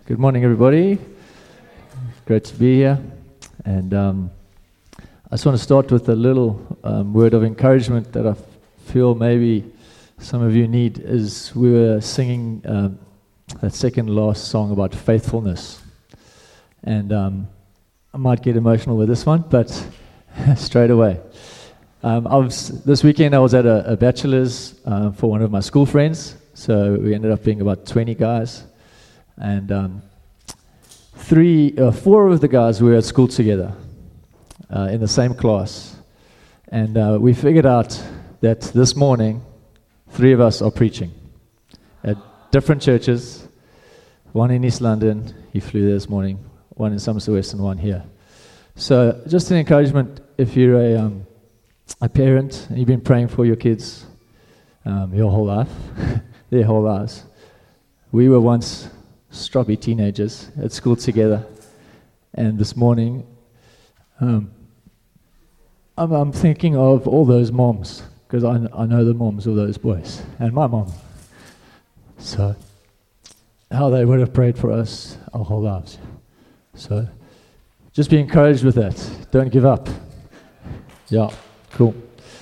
Good morning, everybody. Great to be here. And I just want to start with a little word of encouragement that I feel maybe some of you need. Is we were singing that second last song about faithfulness. And I might get emotional with this one, but straight away. This weekend I was at a bachelor's for one of my school friends. So we ended up being about 20 guys. And 4 of the guys were at school together in the same class. And we figured out that this morning, 3 of us are preaching at different churches. One in East London, he flew there this morning. One in Somerset West and one here. So just an encouragement, if you're a parent and you've been praying for your kids your whole life, their whole lives. We were once stroppy teenagers at school together, and this morning I'm thinking of all those moms, because I know the moms of those boys, and my mom. So how they would have prayed for us our whole lives. So just be encouraged with that. Don't give up. Yeah, cool.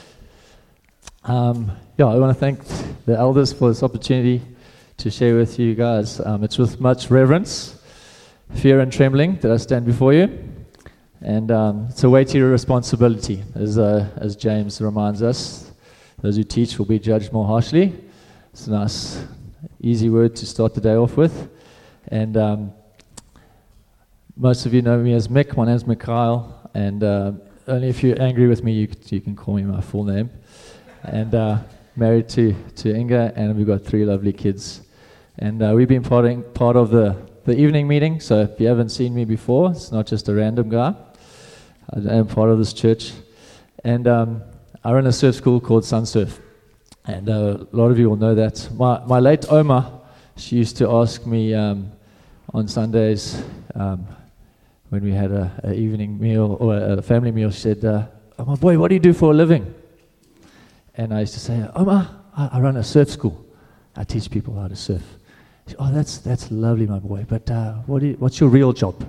I want to thank the elders for this opportunity to share with you guys. It's with much reverence, fear and trembling that I stand before you. And it's a weighty responsibility, as James reminds us. Those who teach will be judged more harshly. It's a nice, easy word to start the day off with. And most of you know me as Mick. My name's Mikhail. And only if you're angry with me, you can call me my full name. And married to Inga, and we've got 3 lovely kids. And we've been part of the evening meeting, so if you haven't seen me before, it's not just a random guy. I am part of this church. And I run a surf school called Sunsurf. And a lot of you will know that. My late Oma, she used to ask me on Sundays when we had an evening meal or a family meal, she said, "Oh, my boy, what do you do for a living?" And I used to say, "Oma, I run a surf school. I teach people how to surf." She said, "Oh, that's lovely, my boy. But what's your real job?"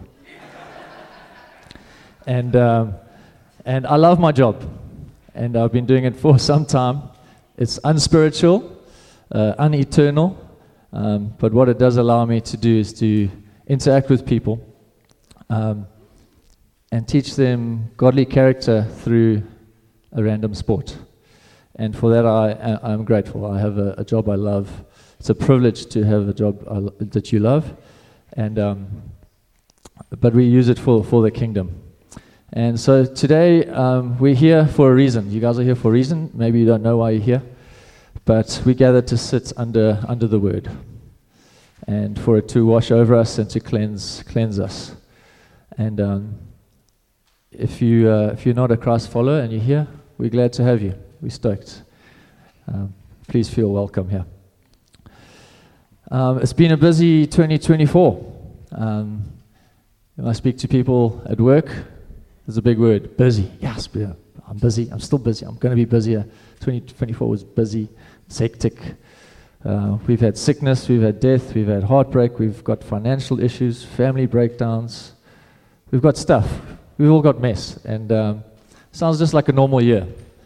And I love my job, and I've been doing it for some time. It's unspiritual, uneternal, but what it does allow me to do is to interact with people and teach them godly character through a random sport. And for that, I'm grateful. I have a job I love. It's a privilege to have a job that you love, and but we use it for the kingdom. And so today, we're here for a reason. You guys are here for a reason. Maybe you don't know why you're here, but we gather to sit under the Word, and for it to wash over us and to cleanse us. And if you're not a Christ follower and you're here, we're glad to have you. We're stoked. Please feel welcome here. It's been a busy 2024. When I speak to people at work, there's a big word, busy. Yes, I'm busy. I'm still busy. I'm going to be busier. 2024 was busy. It's hectic. We've had sickness. We've had death. We've had heartbreak. We've got financial issues, family breakdowns. We've got stuff. We've all got mess. And sounds just like a normal year.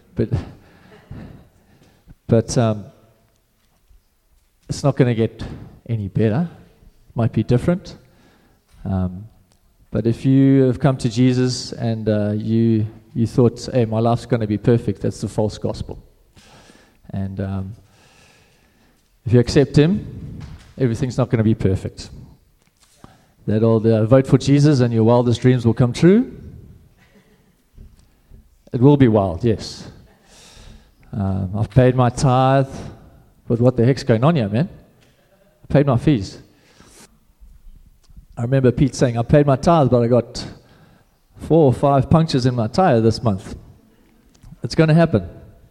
But it's not going to get any better. Might be different. But if you have come to Jesus and you thought, hey, my life's going to be perfect, that's the false gospel. And if you accept Him, everything's not going to be perfect. That old vote for Jesus and your wildest dreams will come true. It will be wild, yes. I've paid my tithe, but what the heck's going on here, man? I paid my fees. I remember Pete saying, I paid my tithe, but I got 4 or 5 punctures in my tire this month. It's going to happen.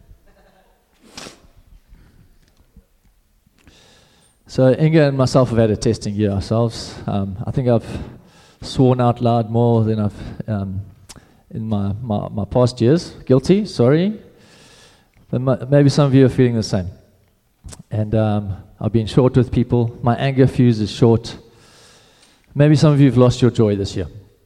So Inga and myself have had a testing year ourselves. I think I've sworn out loud more than I've in my past years. Guilty, sorry. But maybe some of you are feeling the same. And I've been short with people. My anger fuse is short. Maybe some of you have lost your joy this year.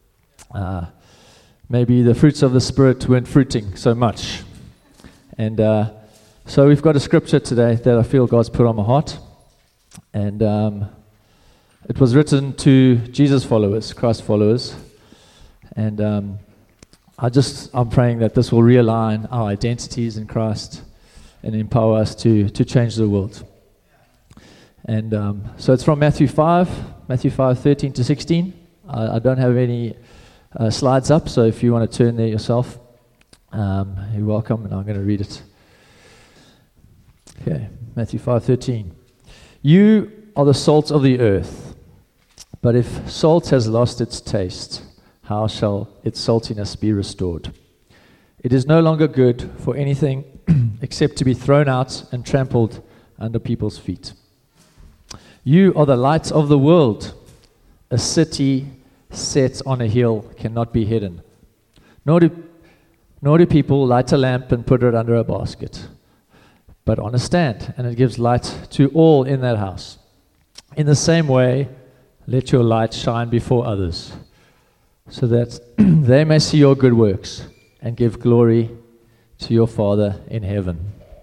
Maybe the fruits of the Spirit weren't fruiting so much. And so we've got a scripture today that I feel God's put on my heart. And it was written to Jesus followers, Christ followers. And I'm praying that this will realign our identities in Christ and empower us to change the world. And so it's from Matthew 5, 13 to 16. I don't have any slides up, so if you want to turn there yourself, you're welcome, and I'm going to read it. Okay, Matthew 5:13. You are the salt of the earth, but if salt has lost its taste, how shall its saltiness be restored? It is no longer good for anything except to be thrown out and trampled under people's feet. You are the light of the world. A city set on a hill cannot be hidden. Nor do people light a lamp and put it under a basket, but on a stand, and it gives light to all in that house. In the same way, let your light shine before others, so that they may see your good works and give glory to your Father in heaven.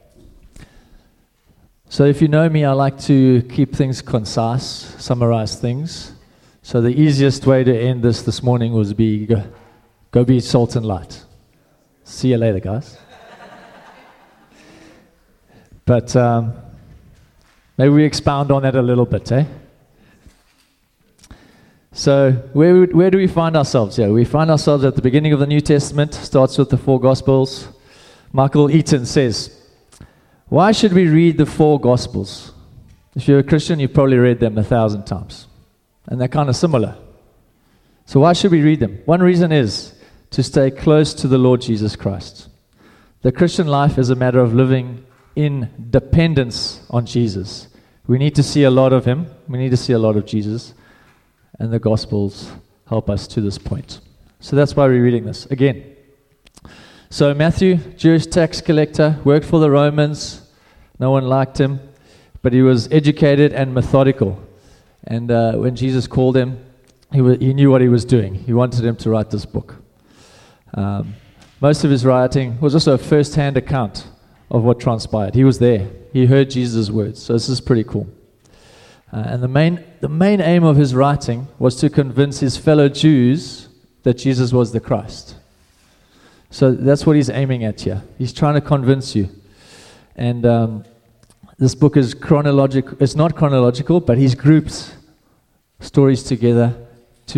So if you know me, I like to keep things concise, summarize things. So the easiest way to end this morning was go be salt and light. See you later, guys. But maybe we expound on that a little bit, eh? So where do we find ourselves here? We find ourselves at the beginning of the New Testament. Starts with the 4 Gospels. Michael Eaton says, why should we read the 4 Gospels? If you're a Christian, you've probably read them 1,000 times. And they're kind of similar. So why should we read them? One reason is to stay close to the Lord Jesus Christ. The Christian life is a matter of living in dependence on Jesus. We need to see a lot of Him. We need to see a lot of Jesus. And the Gospels help us to this point. So that's why we're reading this again. So Matthew, Jewish tax collector, worked for the Romans. No one liked him, but he was educated and methodical. And when Jesus called him, he knew what he was doing. He wanted him to write this book. Most of his writing was also a first-hand account of what transpired. He was there. He heard Jesus' words. So this is pretty cool. And the main aim of his writing was to convince his fellow Jews that Jesus was the Christ. So that's what he's aiming at here. He's trying to convince you. And this book is chronological. It's not chronological, but he's grouped stories together to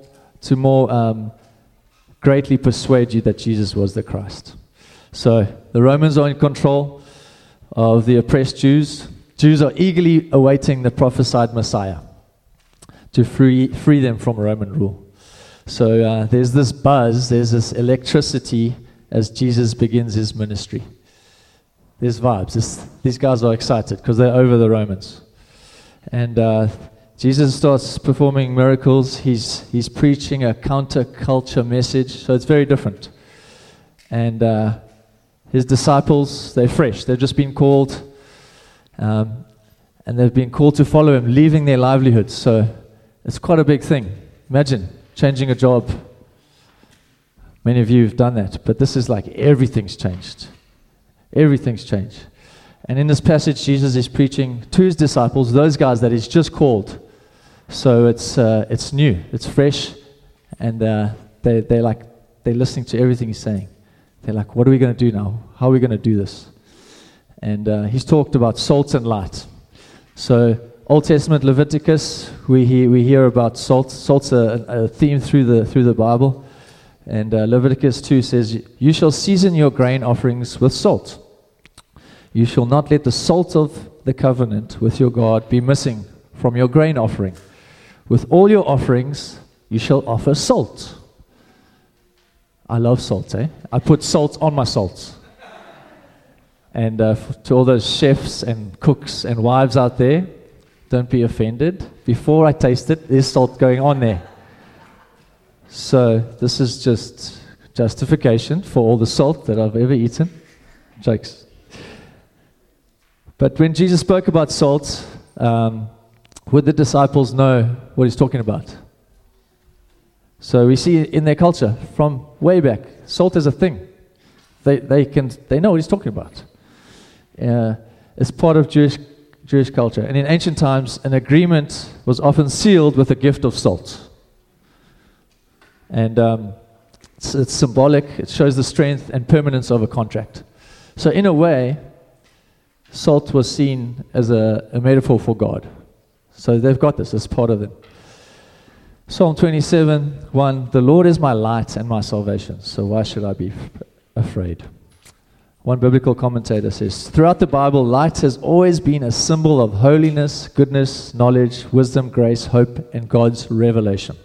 more greatly persuade you that Jesus was the Christ. So the Romans are in control of the oppressed Jews. Jews are eagerly awaiting the prophesied Messiah to free them from Roman rule. So there's this buzz, there's this electricity as Jesus begins his ministry. There's vibes. These guys are excited because they're over the Romans. And Jesus starts performing miracles. He's preaching a counterculture message, so it's very different. And his disciples, they're fresh. They've just been called, and they've been called to follow him, leaving their livelihoods. So it's quite a big thing. Imagine changing a job. Many of you have done that, but this is like everything's changed. Everything's changed. And in this passage, Jesus is preaching to his disciples, those guys that he's just called. So it's new, it's fresh, and they're listening to everything he's saying. They're like, what are we going to do now? How are we going to do this? And he's talked about salt and light. So Old Testament Leviticus, we hear about salt. Salt's a theme through the Bible. And Leviticus 2 says, you shall season your grain offerings with salt. You shall not let the salt of the covenant with your God be missing from your grain offering. With all your offerings, you shall offer salt. I love salt, eh? I put salt on my salt. And to all those chefs and cooks and wives out there, don't be offended. Before I taste it, there's salt going on there. So this is just justification for all the salt that I've ever eaten. Jokes. But when Jesus spoke about salt, would the disciples know what he's talking about? So we see in their culture from way back, salt is a thing. They know what he's talking about. It's part of Jewish culture. And in ancient times, an agreement was often sealed with a gift of salt. And it's symbolic. It shows the strength and permanence of a contract. So in a way, salt was seen as a metaphor for God. So they've got this as part of it. Psalm 27:1, the Lord is my light and my salvation, so why should I be afraid? One biblical commentator says, throughout the Bible, light has always been a symbol of holiness, goodness, knowledge, wisdom, grace, hope, and God's revelation.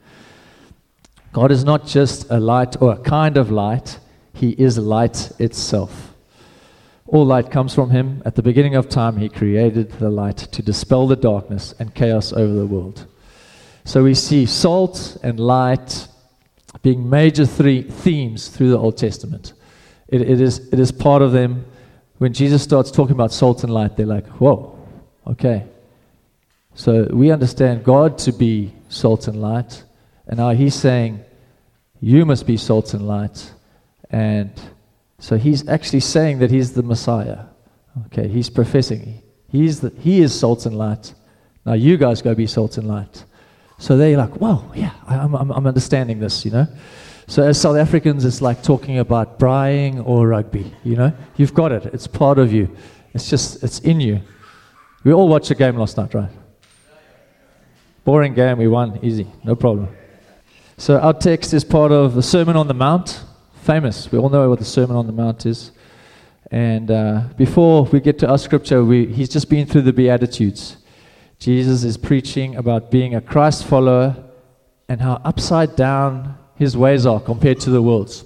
God is not just a light or a kind of light, He is light itself. All light comes from Him. At the beginning of time, He created the light to dispel the darkness and chaos over the world. So we see salt and light being major three themes through the Old Testament. It is part of them. When Jesus starts talking about salt and light, they're like, whoa, okay. So we understand God to be salt and light, and now He's saying, you must be salt and light. And so He's actually saying that He's the Messiah. Okay, He's professing. He is salt and light. Now you guys go be salt and light. So they're like, whoa, yeah, I'm understanding this, you know. So as South Africans, it's like talking about braaiing or rugby, you know. You've got it. It's part of you. It's in you. We all watched a game last night, right? Boring game, we won, easy, no problem. So our text is part of the Sermon on the Mount, famous. We all know what the Sermon on the Mount is. And before we get to our scripture, he's just been through the Beatitudes. Jesus is preaching about being a Christ follower and how upside down His ways are compared to the world's.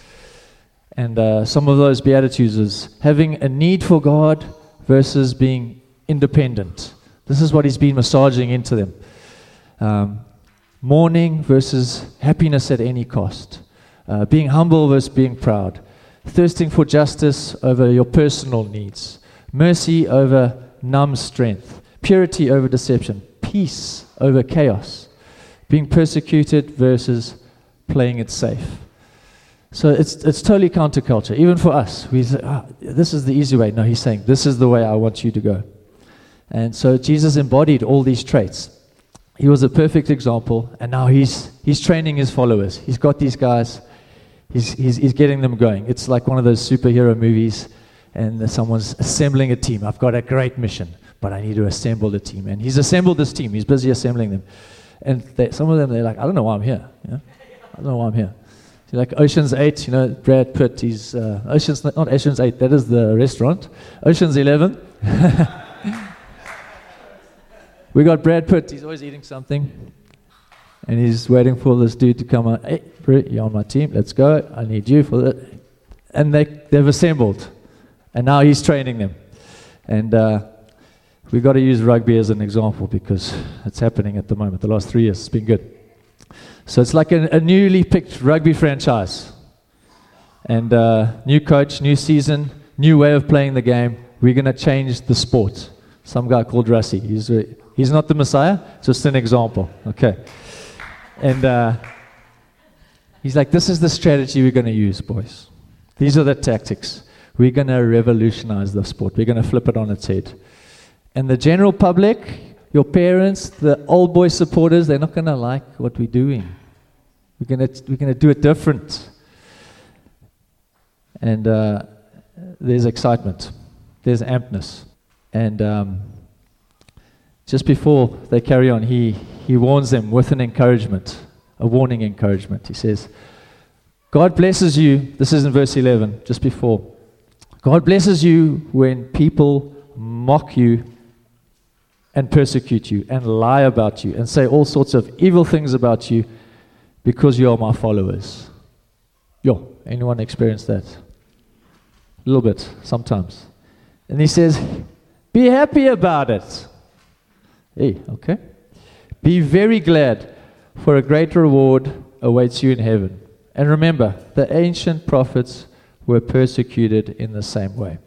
And some of those Beatitudes is having a need for God versus being independent. This is what He's been massaging into them. Mourning versus happiness at any cost. Being humble versus being proud. Thirsting for justice over your personal needs. Mercy over numb strength. Purity over deception. Peace over chaos. Being persecuted versus playing it safe. So it's totally counterculture. Even for us, we say, this is the easy way. No, He's saying, this is the way I want you to go. And so Jesus embodied all these traits. He was a perfect example, and now he's training His followers. He's got these guys. He's getting them going. It's like one of those superhero movies, and someone's assembling a team. I've got a great mission, but I need to assemble the team. And He's assembled this team. He's busy assembling them. And some of them, they're like, I don't know why I'm here. You know? I don't know why I'm here. So like Ocean's 8, you know, Brad Pitt, he's not Ocean's 8, that is the restaurant. Ocean's 11. We got Brad Pitt, he's always eating something. And he's waiting for this dude to come out. Hey, Brett, you're on my team, let's go. I need you for that. And they've assembled. And now he's training them. And we've got to use rugby as an example because it's happening at the moment. The last 3 years, it's been good. So it's like a newly picked rugby franchise. And new coach, new season, new way of playing the game. We're going to change the sport. Some guy called Rassi. He's not the Messiah, just an example. Okay. And he's like, this is the strategy we're going to use, boys. These are the tactics. We're going to revolutionize the sport. We're going to flip it on its head. And the general public, your parents, the old boy supporters, they're not going to like what we're doing. We're going to do it different. And there's excitement. There's ampness. And just before they carry on, he warns them with an encouragement, a warning encouragement. He says, God blesses you, this is in verse 11, just before. God blesses you when people mock you and persecute you and lie about you and say all sorts of evil things about you because you are my followers. Yo, anyone experience that? A little bit, sometimes. And he says, be happy about it. Hey, okay. Be very glad, for a great reward awaits you in heaven. And remember, the ancient prophets were persecuted in the same way.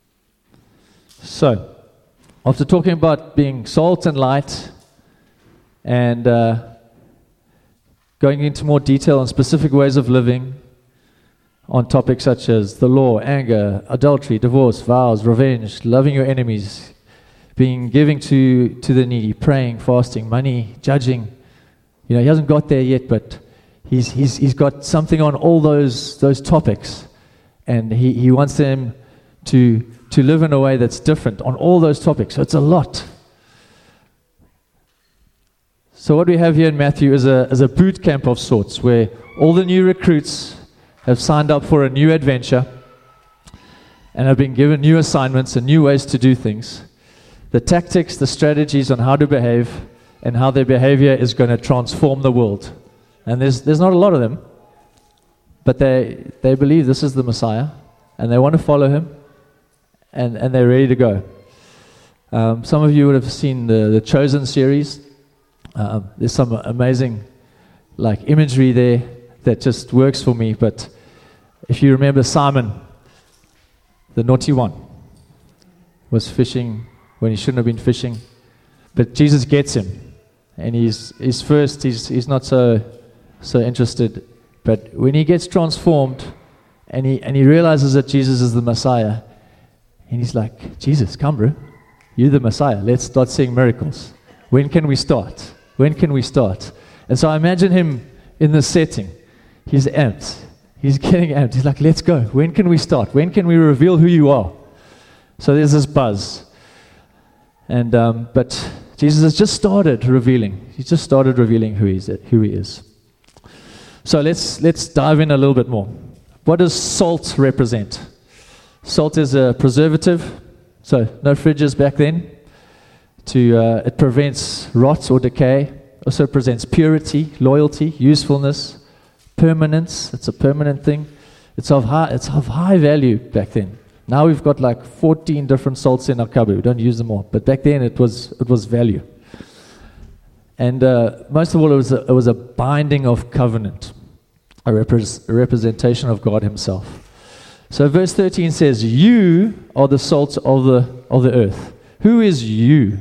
So, after talking about being salt and light and going into more detail on specific ways of living, on topics such as the law, anger, adultery, divorce, vows, revenge, loving your enemies, giving to the needy, praying, fasting, money, judging. He hasn't got there yet, but he's got something on all those topics, and he wants them to live in a way that's different on all those topics. So it's a lot. So what we have here in Matthew is a boot camp of sorts, where all the new recruits have signed up for a new adventure and have been given new assignments and new ways to do things. The tactics, the strategies on how to behave, and how their behavior is going to transform the world. And there's not a lot of them, but they believe this is the Messiah, and they want to follow him, and they're ready to go. Some of you would have seen the Chosen series. There's some amazing imagery there that just works for me. But if you remember, Simon, the naughty one, was fishing when he shouldn't have been fishing, but Jesus gets him, and he's not so interested. But when he gets transformed, and he realizes that Jesus is the Messiah, and he's like, Jesus, come, bro, you're the Messiah. Let's start seeing miracles. When can we start? When can we start? And so I imagine him in this setting. He's amped. He's getting amped. He's like, let's go. When can we start? When can we reveal who you are? So there's this buzz. And but Jesus has just started revealing. He's just started revealing who he is. So let's dive in a little bit more. What does salt represent? Salt is a preservative. So no fridges back then. It prevents rot or decay. Also presents purity, loyalty, usefulness, permanence. It's a permanent thing. It's of high value back then. Now we've got 14 different salts in our cupboard. We don't use them all, but back then it was value. And most of all, it was a binding of covenant, a representation of God Himself. So verse 13 says, "You are the salt of the earth." Who is you?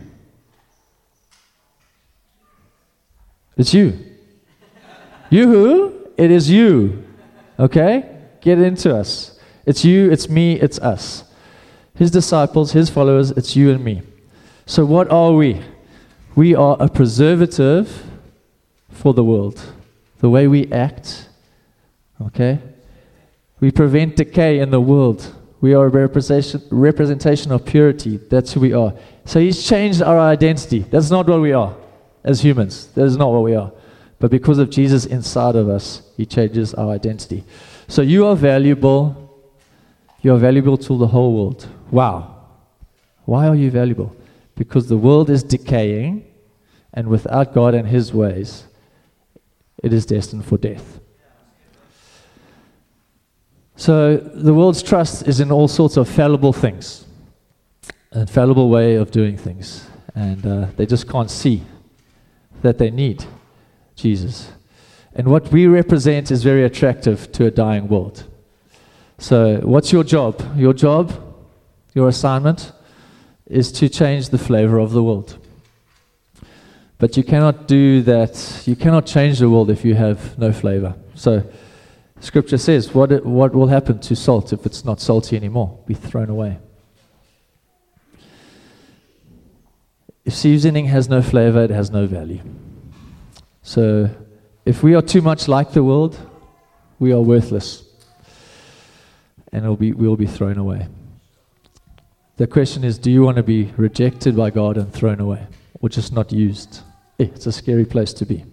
It's you. You who? It is you. Okay? Get into us. It's you, it's me, it's us. His disciples, His followers, it's you and me. So what are we? We are a preservative for the world. The way we act. Okay? We prevent decay in the world. We are a representation of purity. That's who we are. So He's changed our identity. That's not what we are as humans. That is not what we are. But because of Jesus inside of us, He changes our identity. So you are valuable. You are valuable to the whole world. Wow. Why are you valuable? Because the world is decaying, and without God and His ways, it is destined for death. So the world's trust is in all sorts of fallible things, a fallible way of doing things, and they just can't see that they need Jesus. And what we represent is very attractive to a dying world. So what's your job? Your job, your assignment, is to change the flavor of the world. But you cannot do that. You cannot change the world if you have no flavor. So Scripture says, what will happen to salt if it's not salty anymore? Be thrown away. If seasoning has no flavor, it has no value. So if we are too much like the world, we are worthless. And we will be thrown away. The question is, do you want to be rejected by God and thrown away? Or just not used? It's a scary place to be.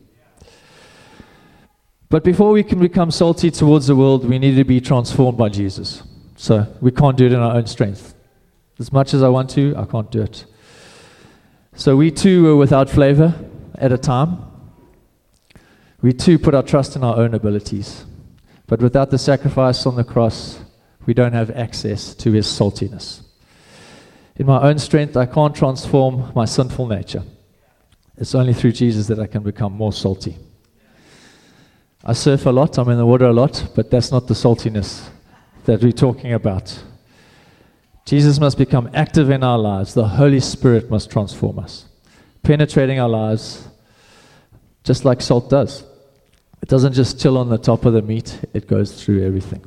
But before we can become salty towards the world, we need to be transformed by Jesus. So we can't do it in our own strength. As much as I want to, I can't do it. So we too were without flavor at a time. We too put our trust in our own abilities. But without the sacrifice on the cross, we don't have access to His saltiness. In my own strength, I can't transform my sinful nature. It's only through Jesus that I can become more salty. I surf a lot, I'm in the water a lot, but that's not the saltiness that we're talking about. Jesus must become active in our lives. The Holy Spirit must transform us, penetrating our lives just like salt does. It doesn't just chill on the top of the meat, it goes through everything.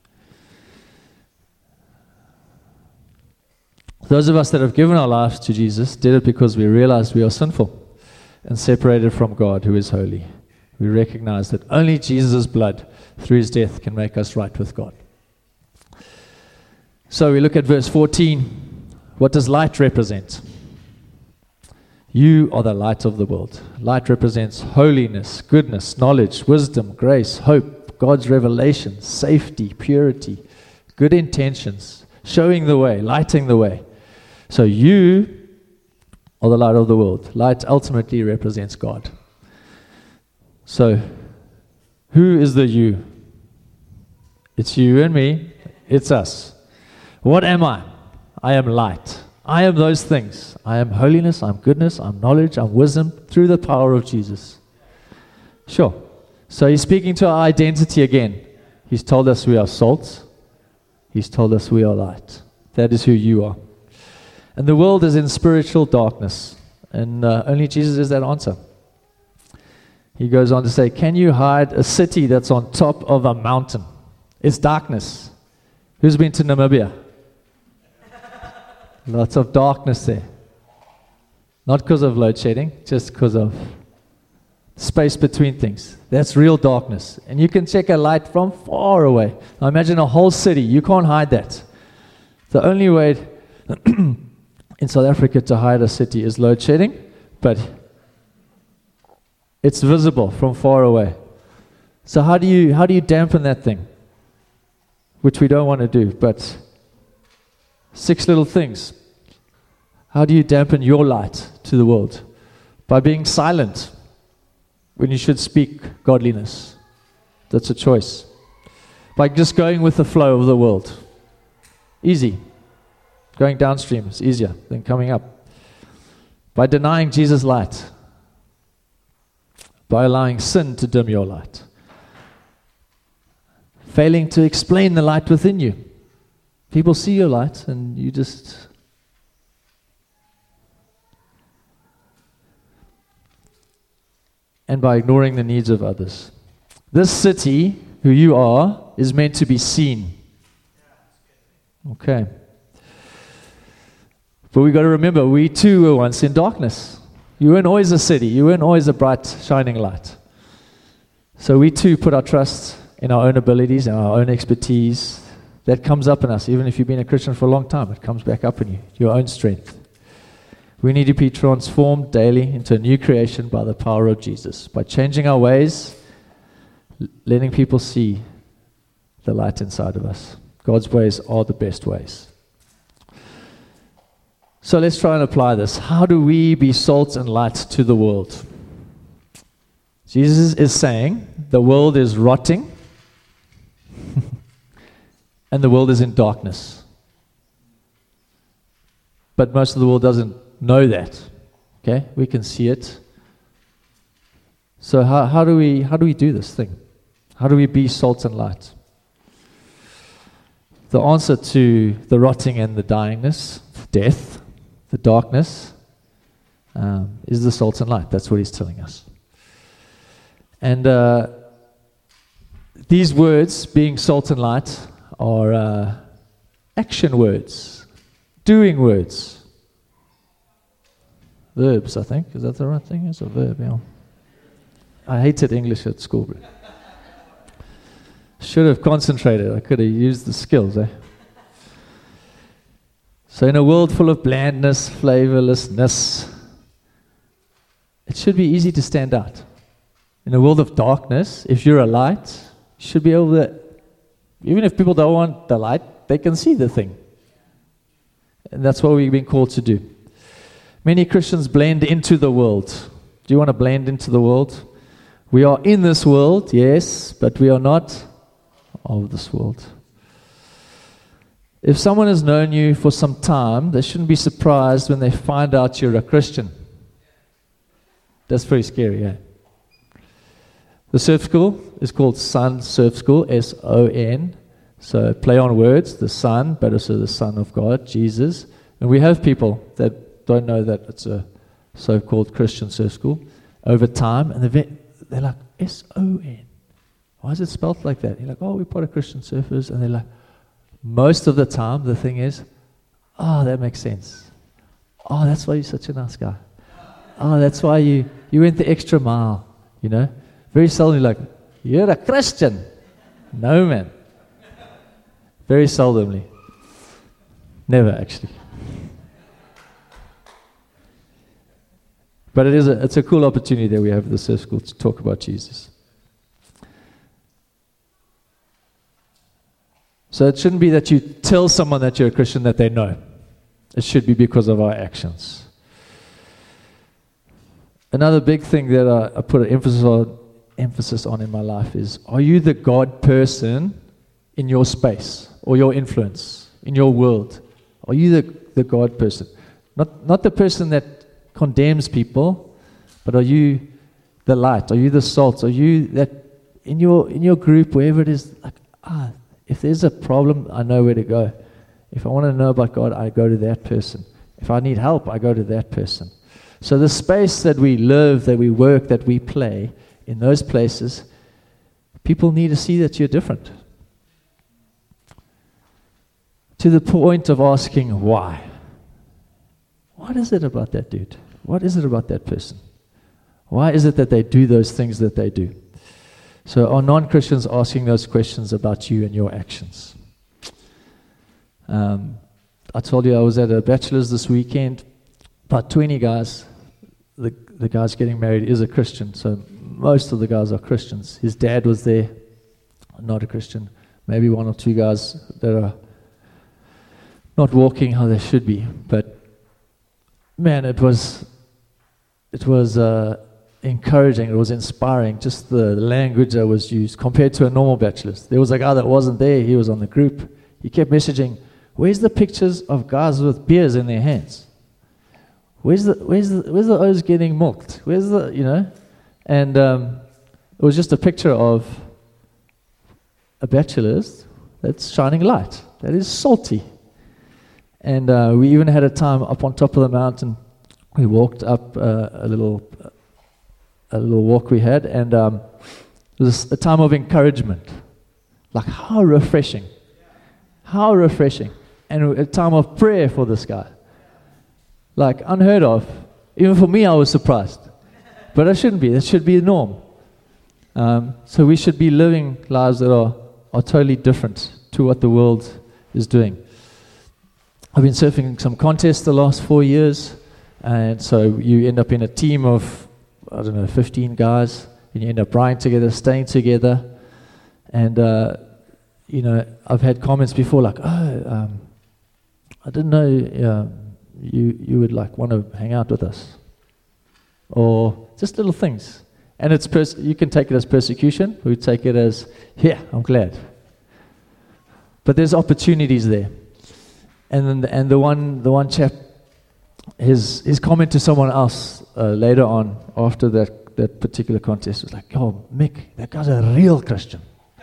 Those of us that have given our lives to Jesus did it because we realized we are sinful and separated from God, who is holy. We recognize that only Jesus' blood through his death can make us right with God. So we look at verse 14. What does light represent? You are the light of the world. Light represents holiness, goodness, knowledge, wisdom, grace, hope, God's revelation, safety, purity, good intentions, showing the way, lighting the way. So you are the light of the world. Light ultimately represents God. So, who is the you? It's you and me. It's us. What am I? I am light. I am those things. I am holiness, I'm goodness, I'm knowledge, I'm wisdom through the power of Jesus. Sure. So he's speaking to our identity again. He's told us we are salt. He's told us we are light. That is who you are. And the world is in spiritual darkness. And only Jesus is that answer. He goes on to say, can you hide a city that's on top of a mountain? It's darkness. Who's been to Namibia? Lots of darkness there. Not because of load shedding, just because of space between things. That's real darkness. And you can check a light from far away. Now imagine a whole city. You can't hide that. The only way in South Africa to hide a city is load shedding, but it's visible from far away. So how do you dampen that thing? Which we don't want to do, but 6 little things. How do you dampen your light to the world? By being silent when you should speak godliness. That's a choice. By just going with the flow of the world. Easy. Going downstream is easier than coming up. By denying Jesus' light. By allowing sin to dim your light. Failing to explain the light within you. People see your light and you just... And by ignoring the needs of others. This city, who you are, is meant to be seen. Okay. But we got to remember, we too were once in darkness. You weren't always a city. You weren't always a bright, shining light. So we too put our trust in our own abilities and our own expertise. That comes up in us. Even if you've been a Christian for a long time, it comes back up in you, your own strength. We need to be transformed daily into a new creation by the power of Jesus. By changing our ways, letting people see the light inside of us. God's ways are the best ways. So let's try and apply this. How do we be salt and light to the world? Jesus is saying the world is rotting and the world is in darkness. But most of the world doesn't know that. Okay? We can see it. So how do we do this thing? How do we be salt and light? The answer to the rotting and the dyingness, death, the darkness, is the salt and light. That's what he's telling us. And these words, being salt and light, are action words, doing words. Verbs, I think. Is that the right thing? It's a verb, yeah. I hated English at school. Should have concentrated. I could have used the skills, eh? So in a world full of blandness, flavorlessness, it should be easy to stand out. In a world of darkness, if you're a light, you should be able to, even if people don't want the light, they can see the thing. And that's what we've been called to do. Many Christians blend into the world. Do you want to blend into the world? We are in this world, yes, but we are not of this world. If someone has known you for some time, they shouldn't be surprised when they find out you're a Christian. That's pretty scary, yeah. The surf school is called Son Surf School, S-O-N. So play on words, the Son, but also the Son of God, Jesus. And we have people that don't know that it's a so-called Christian surf school over time, and they're like, S-O-N. Why is it spelled like that? You're like, oh, we're part of Christian Surfers. And they're like, most of the time, the thing is, oh, that makes sense. Oh, that's why you're such a nice guy. Oh, that's why you went the extra mile, you know. Very seldom you're like, you're a Christian. No, man. Very seldomly. Never, actually. But it's a cool opportunity that we have at the surf school to talk about Jesus. So it shouldn't be that you tell someone that you're a Christian that they know. It should be because of our actions. Another big thing that I put an emphasis on in my life is, are you the God person in your space or your influence in your world? Are you the God person? Not the person that condemns people, but are you the light? Are you the salt? Are you that in your group, wherever it is, like, if there's a problem, I know where to go. If I want to know about God, I go to that person. If I need help, I go to that person. So the space that we live, that we work, that we play, in those places, people need to see that you're different. To the point of asking why. What is it about that dude? What is it about that person? Why is it that they do those things that they do? So are non-Christians asking those questions about you and your actions? I told you I was at a bachelor's this weekend. About 20 guys. The guy's getting married is a Christian, so most of the guys are Christians. His dad was there, not a Christian. Maybe one or two guys that are not walking how they should be. But man, it was encouraging. It was inspiring. Just the language that was used compared to a normal bachelor's. There was a guy that wasn't there. He was on the group. He kept messaging, "Where's the pictures of guys with beers in their hands? Where's the O's getting milked? Where's the, you know?" And it was just a picture of a bachelor's that's shining light, that is salty. And we even had a time up on top of the mountain. We walked up a little walk we had, and it was a time of encouragement. Like, how refreshing. How refreshing. And a time of prayer for this guy. Like, unheard of. Even for me, I was surprised. But it shouldn't be. That should be the norm. So we should be living lives that are totally different to what the world is doing. I've been surfing some contests the last 4 years. And so you end up in a team of, 15 guys. And you end up riding together, staying together. And, I've had comments before like, I didn't know you would like want to hang out with us. Or just little things. And it's you can take it as persecution. We take it as, yeah, I'm glad. But there's opportunities there. And the one chap, his comment to someone else later on after that particular contest was like, "Oh, Mick, that guy's a real Christian."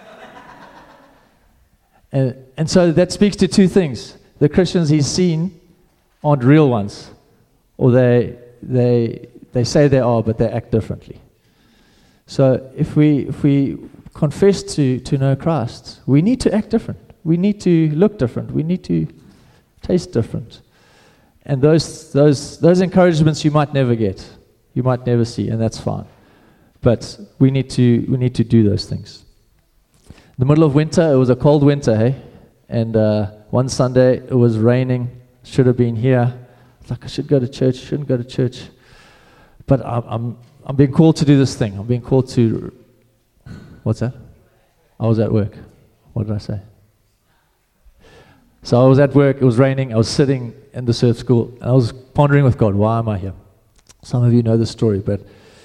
And so that speaks to two things. The Christians he's seen aren't real ones. Or they say they are, but they act differently. So if we confess to know Christ, we need to act different. We need to look different. We need to taste different. And those encouragements you might never get. You might never see, and that's fine. But we need to do those things. In the middle of winter, it was a cold winter, hey? And one Sunday, it was raining. Should have been here. It's like, I should go to church, shouldn't go to church. But I'm being called to do this thing. I'm being called to... What's that? I was at work. What did I say? So I was at work, it was raining, I was sitting in the surf school, and I was pondering with God, why am I here? Some of you know the story, but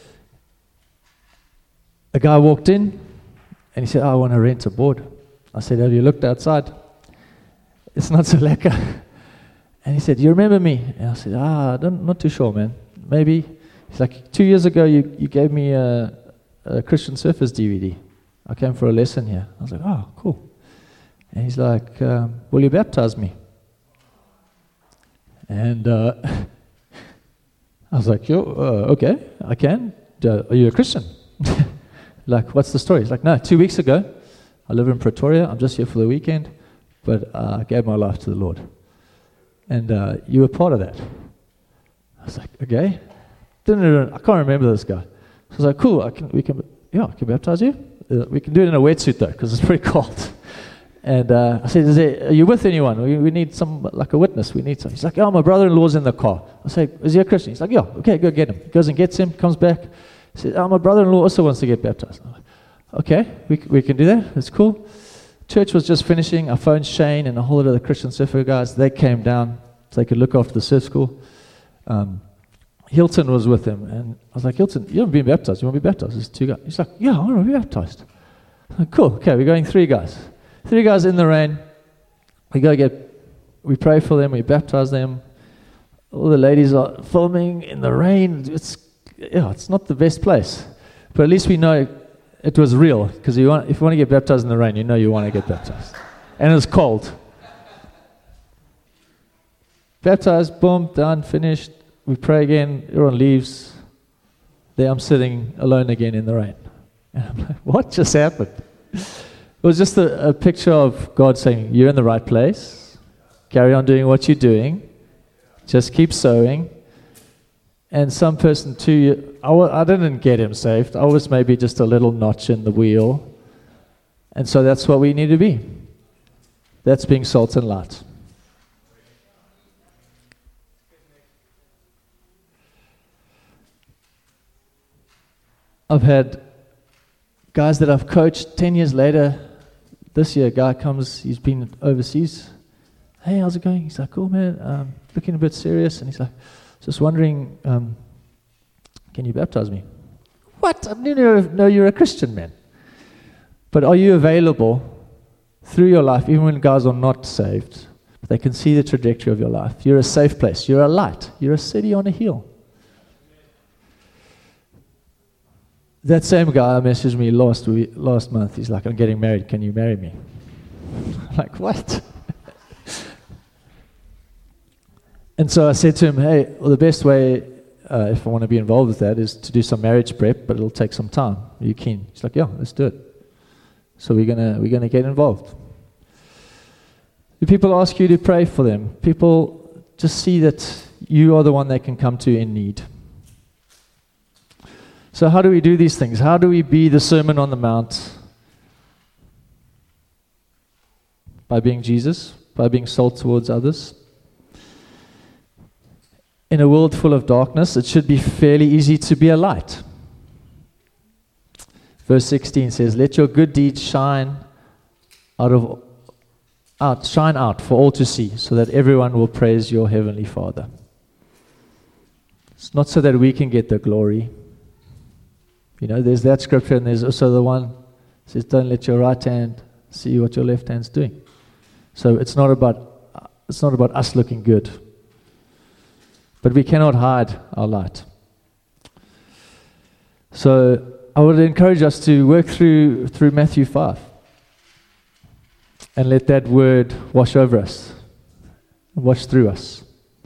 a guy walked in, and he said, I want to rent a board. I said, have you looked outside? It's not so lekker. And he said, you remember me? And I said, I'm not too sure, man. Maybe. He's like, 2 years ago, you gave me a Christian Surfers DVD. I came for a lesson here. I was like, oh, cool. And he's like, will you baptize me? And I was like, okay, I can. Are you a Christian? Like, what's the story? He's like, no, 2 weeks ago, I live in Pretoria. I'm just here for the weekend, but I gave my life to the Lord. And you were part of that. I was like, okay. I can't remember this guy. So I was like, cool, I can baptize you. We can do it in a wetsuit though, because it's pretty cold. And I said, are you with anyone? We need like a witness. We need some. He's like, my brother-in-law's in the car. I say, is he a Christian? He's like, yeah, okay, go get him. He goes and gets him, comes back. He says, my brother-in-law also wants to get baptized. I'm like, okay, we can do that. That's cool. Church was just finishing. I phoned Shane and a whole lot of the Christian surfer guys. They came down so they could look after the surf school. Hilton was with him, and I was like, Hilton, you haven't been baptized. You want to be baptized? There's 2 guys. He's like, yeah, I want to be baptized. I'm like, cool. Okay, we're going 3 guys. 3 guys in the rain. We pray for them. We baptize them. All the ladies are filming in the rain. It's not the best place, but at least we know it was real. Because if you want to get baptized in the rain, you know you want to get baptized, and it's cold. Baptized, boom, done, finished. We pray again, everyone leaves. There I'm sitting alone again in the rain. And I'm like, what just happened? It was just a picture of God saying, you're in the right place. Carry on doing what you're doing. Just keep sowing. And some person too, I didn't get him saved. I was maybe just a little notch in the wheel. And so that's what we need to be. That's being salt and light. I've had guys that I've coached 10 years later. This year, a guy comes, he's been overseas. Hey, how's it going? He's like, cool, man. Looking a bit serious. And he's like, just wondering, can you baptize me? What? I didn't know you're a Christian, man. But are you available through your life, even when guys are not saved? They can see the trajectory of your life. You're a safe place. You're a light. You're a city on a hill. That same guy messaged me last month. He's like, I'm getting married. Can you marry me? I'm like, what? And so I said to him, hey, well, the best way, if I want to be involved with that, is to do some marriage prep, but it'll take some time. Are you keen? He's like, yeah, let's do it. So we're gonna get involved. Do people ask you to pray for them? People just see that you are the one they can come to in need. So how do we do these things? How do we be the Sermon on the Mount? By being Jesus, by being salt towards others. In a world full of darkness, it should be fairly easy to be a light. Verse 16 says, let your good deeds shine out for all to see, so that everyone will praise your heavenly Father. It's not so that we can get the glory. You know, there's that scripture, and there's also the one that says, don't let your right hand see what your left hand's doing. So it's not about us looking good. But we cannot hide our light. So I would encourage us to work through Matthew 5 and let that word wash over us, wash through us.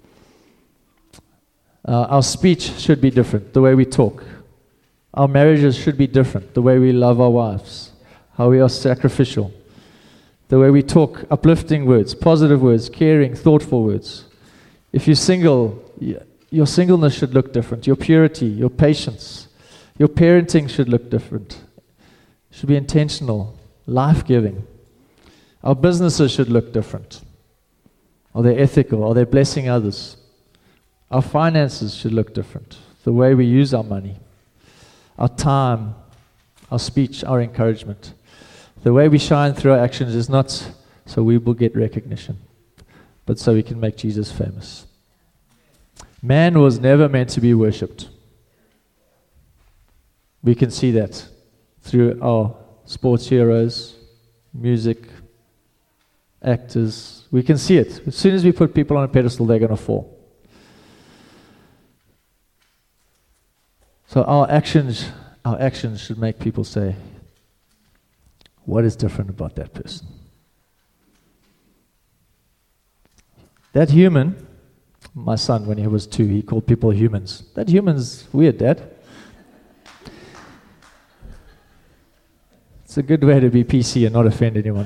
Our speech should be different, the way we talk. Our marriages should be different, the way we love our wives, how we are sacrificial, the way we talk uplifting words, positive words, caring, thoughtful words. If you're single, your singleness should look different. Your purity, your patience, your parenting should look different. It should be intentional, life-giving. Our businesses should look different. Are they ethical? Are they blessing others? Our finances should look different. The way we use our money, our time, our speech, our encouragement. The way we shine through our actions is not so we will get recognition, but so we can make Jesus famous. Man was never meant to be worshipped. We can see that through our sports heroes, music, actors. We can see it. As soon as we put people on a pedestal, they're going to fall. So our actions should make people say, what is different about that person? That human, my son, when he was 2, he called people humans. That human's weird, Dad. It's a good way to be PC and not offend anyone.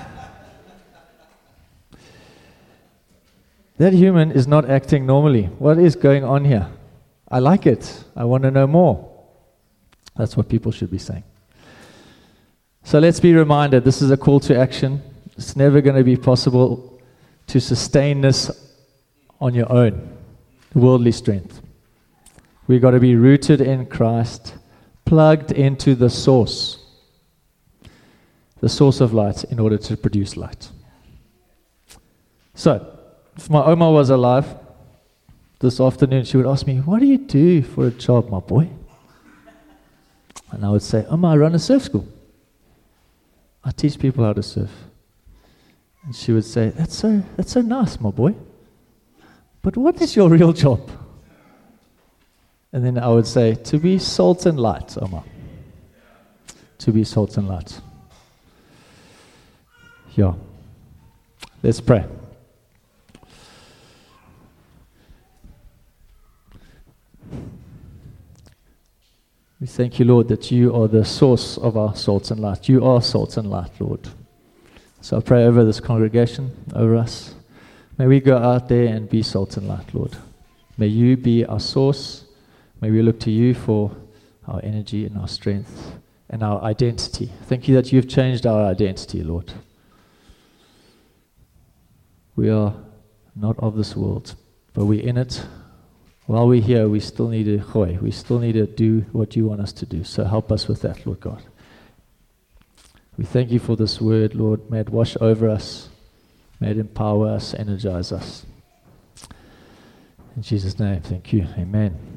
That human is not acting normally. What is going on here? I like it. I want to know more. That's what people should be saying. So let's be reminded, this is a call to action. It's never going to be possible to sustain this on your own, worldly strength. We've got to be rooted in Christ, plugged into the source of light, in order to produce light. So, if my Oma was alive, this afternoon she would ask me, what do you do for a job, my boy? And I would say, Oma, I run a surf school. I teach people how to surf. And she would say, that's so nice, my boy. But what is your real job? And then I would say, to be salt and light, Oma. To be salt and light. Yeah. Let's pray. We thank you, Lord, that you are the source of our salt and light. You are salt and light, Lord. So I pray over this congregation, over us. May we go out there and be salt and light, Lord. May you be our source. May we look to you for our energy and our strength and our identity. Thank you that you've changed our identity, Lord. We are not of this world, but we're in it. While we're here, we still need to gooi. We still need to do what you want us to do. So help us with that, Lord God. We thank you for this word, Lord. May it wash over us. May it empower us, energize us. In Jesus' name, thank you. Amen.